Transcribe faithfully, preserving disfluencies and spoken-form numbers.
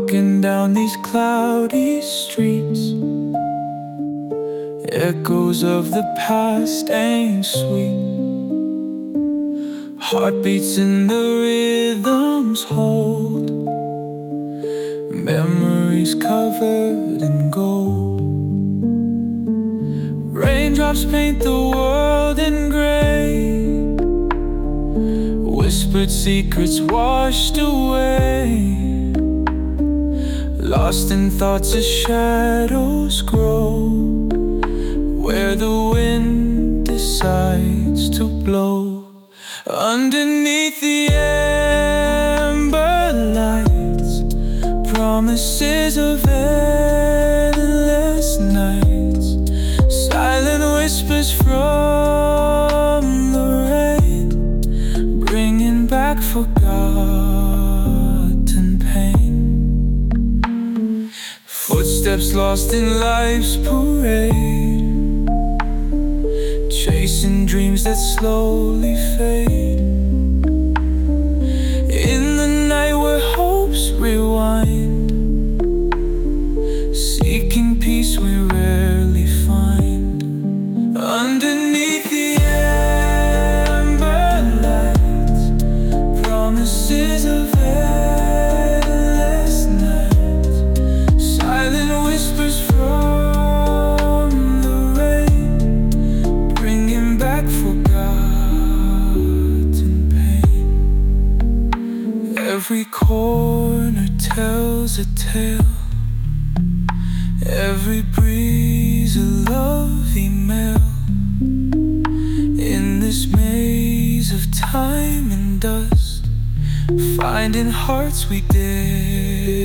Walking down these cloudy streets, echoes of the past ain't sweet. Heartbeats in the rhythms hold memories covered in gold. Raindrops paint the world in gray, whispered secrets washed away. Lost in thoughts as shadows grow, where the wind decides to blow. Underneath the amber lights, promises of endless nights, silent whispers from the rain, bringing back forgotten pain. Footsteps lost in life's parade, chasing dreams that slowly fade. In the night where hopes rewind, seeking peace we rarely find. Underneath the amber lights, promises of endless nights, silent whispers from the rain, bringing back forgotten pain. Every corner tells a tale, every breeze a love email. In this maze of time and dust, finding hearts we did